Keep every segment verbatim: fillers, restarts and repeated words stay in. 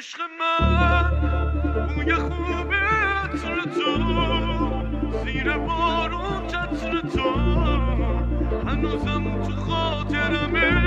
عشق من بوی خوب عطر تو زیر بارون چتر تو هنوزم تو خاطرمه.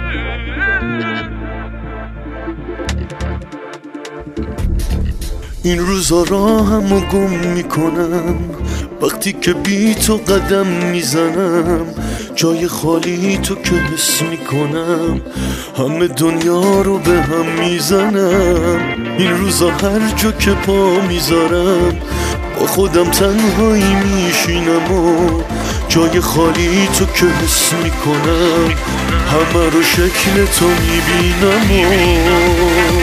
این روزا راهمو گم میکنم وقتی که بی تو قدم میزنم، جای خالی تو که حس میکنم همه دنیا رو به هم میزنم. این روزا هر جا که پا میذارم با خودم تنهایی میشینم و جای خالی تو که حس میکنم همه رو شکل تو میبینم و